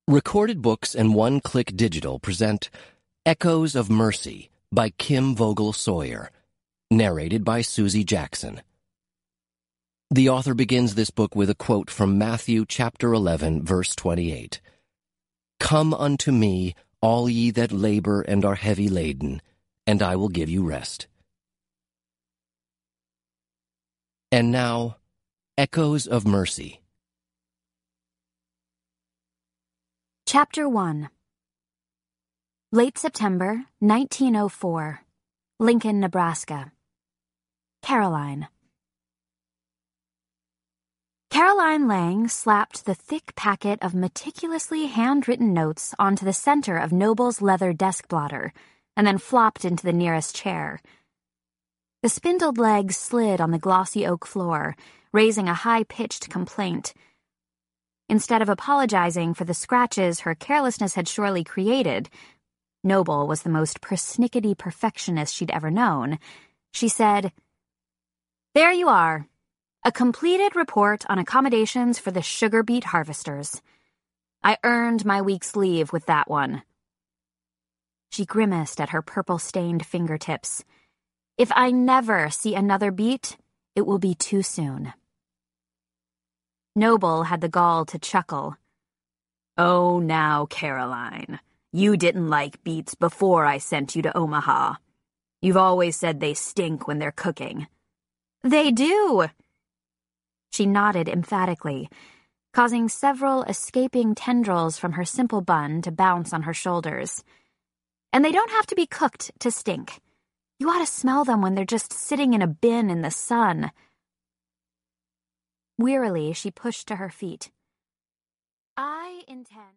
Recorded Books and One Click Digital present Echoes of Mercy by Kim Vogel Sawyer, narrated by Susie Jackson. The author begins this book with a quote from Matthew chapter 11, verse 28. "Come unto me, all ye that labor and are heavy laden, and I will give you rest." And now, Echoes of Mercy. Chapter 1. Late September, 1904. Lincoln, Nebraska. Caroline. Caroline Lang slapped the thick packet of meticulously handwritten notes onto the center of Noble's leather desk blotter, and then flopped into the nearest chair. The spindled legs slid on the glossy oak floor, raising a high-pitched complaint. Instead of apologizing for the scratches her carelessness had surely created, Noble was the most persnickety perfectionist she'd ever known, she said, "There you are. A completed report on accommodations for the sugar beet harvesters. I earned my week's leave with that one." She grimaced at her purple-stained fingertips. "If I never see another beet, it will be too soon." Noble had the gall to chuckle. "Oh, now, Caroline, you didn't like beets before I sent you to Omaha. You've always said they stink when they're cooking." "They do." She nodded emphatically, causing several escaping tendrils from her simple bun to bounce on her shoulders. "And they don't have to be cooked to stink. You ought to smell them when they're just sitting in a bin in the sun." Wearily, she pushed to her feet. "I intend..."